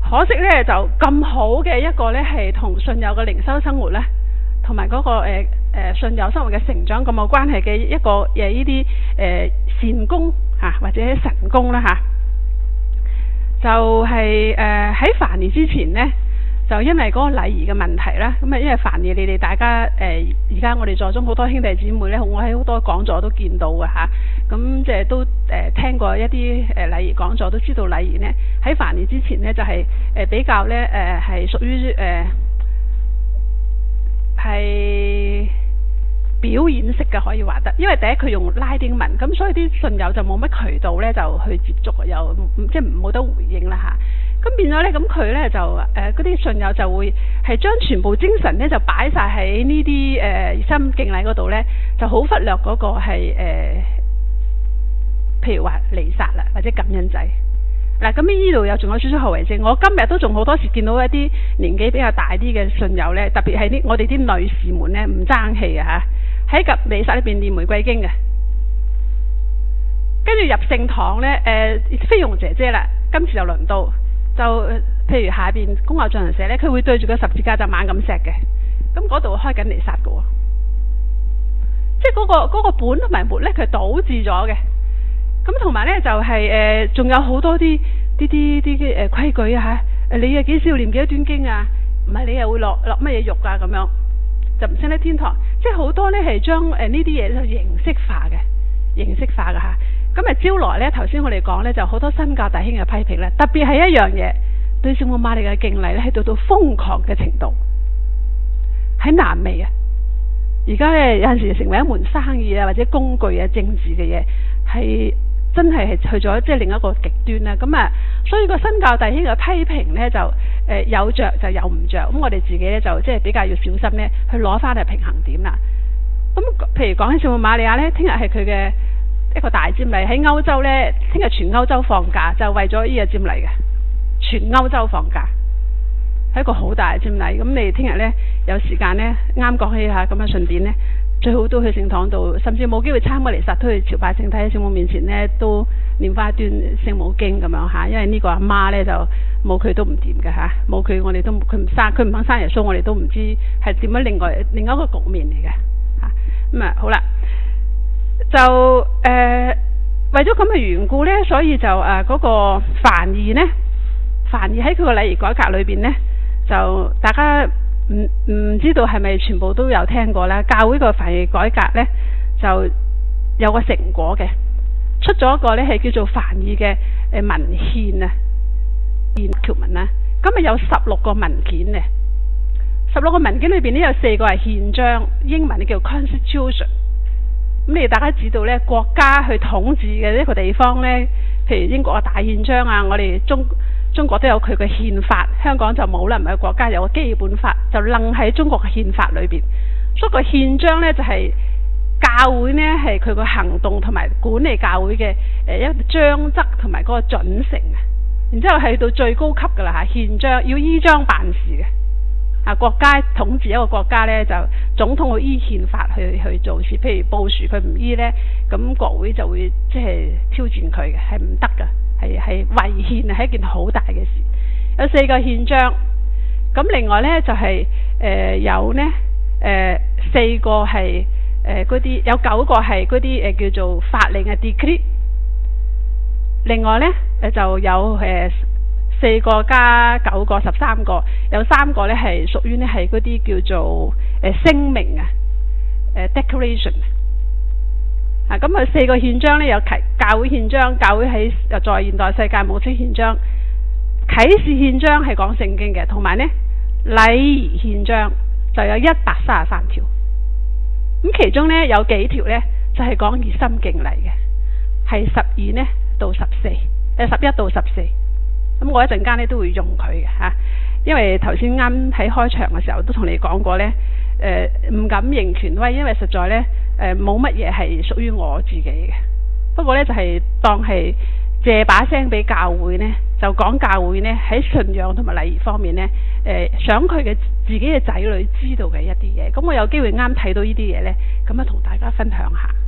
可惜咧就咁好嘅一個咧係同信友嘅靈修生活咧，同埋嗰個信友生活嘅成長咁有關係嘅一個呢啲善功或者神功啦就係喺梵二之前呢，就因為嗰個禮儀嘅問題啦，咁因為梵二你哋大家而家我哋在中好多兄弟姊妹咧，我喺好多講座都見到嘅咁即係都聽過一啲禮儀講座，都知道禮儀呢喺梵二之前呢，就係比較咧係屬於係表演式嘅可以話得，因為第一佢用拉丁文，咁所以啲信友就冇乜渠道咧就去接觸，又即係冇得回應啦咁變咗咧，咁佢咧就嗰啲信友就會係將全部精神咧就擺晒喺呢啲熱心敬禮嗰度咧，就好忽略嗰個係譬如話彌撒啦，或者感恩祭。嗱，咁呢度又仲有少少後遺症。我今日都仲好多時見到一啲年紀比較大啲嘅信友咧，特別係我哋啲女士們咧唔爭氣喺個彌撒裏邊念玫瑰經嘅，跟住入聖堂咧菲傭姐姐啦，今次就輪到就譬如下邊公教進行社咧，佢會對住個十字架就猛咁錫嘅，咁嗰度開緊彌撒嘅喎，即係嗰個本同埋末咧佢倒置咗嘅。咁同埋咧就係仲有好多啲規矩你幾時要念幾多端經啊？唔係你又會落乜嘢肉啊咁樣，就唔升得天堂。即係好多咧係將呢啲嘢咧形式化嘅咁招來咧頭先我哋講咧就好多新教弟兄嘅批評咧，特別係一樣嘢對聖母瑪利亞嘅敬禮咧係到瘋狂嘅程度，喺南美而家咧有陣時成為一門生意或者工具政治嘅嘢係。真係去咗即係另一個極端啦，咁所以個新教弟兄嘅批評呢，就有着就有唔着，咁我哋自己呢，就即係比較要小心呢，去攞翻去平衡點啦。咁譬如講起聖母瑪利亞呢，聽日係佢嘅一個大瞻禮，喺歐洲呢，聽日全歐洲放假，就為咗呢個瞻禮嘅，全歐洲放假，係一個好大嘅瞻禮。咁你聽日呢，有時間呢，啱講起下咁樣順便呢。最好都去聖堂度，甚至冇機會參加彌撒都去朝拜聖體喺聖母面前呢，都念翻一段聖母經咁樣因為呢個阿媽呢，就冇佢都唔掂嘅冇佢我哋都佢唔肯生耶穌，我哋都唔知係點樣另一個局面嚟嘅咁好啦，就為咗咁嘅緣故呢，所以就嗰個梵二喺佢個禮儀改革裏邊呢，就大家。唔知道係咪全部都有聽過啦？教會個梵二改革呢，就有個成果嘅，出咗一個呢係叫做梵二嘅文獻條文啦。咁有16個文件呢，16個文件裏邊呢，有4個係憲章，英文叫 Constitution。咁你大家知道呢，國家去統治嘅一個地方呢，譬如英國嘅大憲章我哋中國都有佢嘅憲法，香港就冇啦，唔係國家有個基本法，就楞喺中國嘅憲法裏邊。所以個憲章呢，就係教會呢係佢個行動同埋管理教會嘅一個章則同埋嗰個準繩然之後係到最高級噶啦憲章要依章辦事嘅國家統治一個國家呢，就總統會依憲法去做事，譬如布殊佢唔依呢，咁國會就會即係挑戰佢嘅，係唔得噶。係違憲係一件好大嘅事，有4個憲章，咁另外呢，就係有呢4個係嗰啲，有9個係嗰啲叫做法令嘅 decree， 另外呢，就有4個加9個13個，有3個呢係屬於呢係嗰啲叫做聲明declaration。咁佢4個憲章呢，有教會憲章，教會喺在現代世界母親憲章，啟示憲章係講聖經嘅，同埋呢禮儀憲章就有133條。咁其中呢，有幾條呢，就係講熱心敬禮嘅，係12呢到14，11到14。咁我一陣間呢都會用佢嘅因為頭先啱喺開場嘅時候都同你講過呢，唔敢認權威，因為實在呢。冇乜嘢係屬於我自己嘅，不過呢，就係當係借把聲俾教會呢，就講教會呢喺信仰同埋禮儀方面呢，想佢嘅自己嘅仔女知道嘅一啲嘢，咁我有機會啱睇到呢啲嘢呢，咁啊同大家分享下。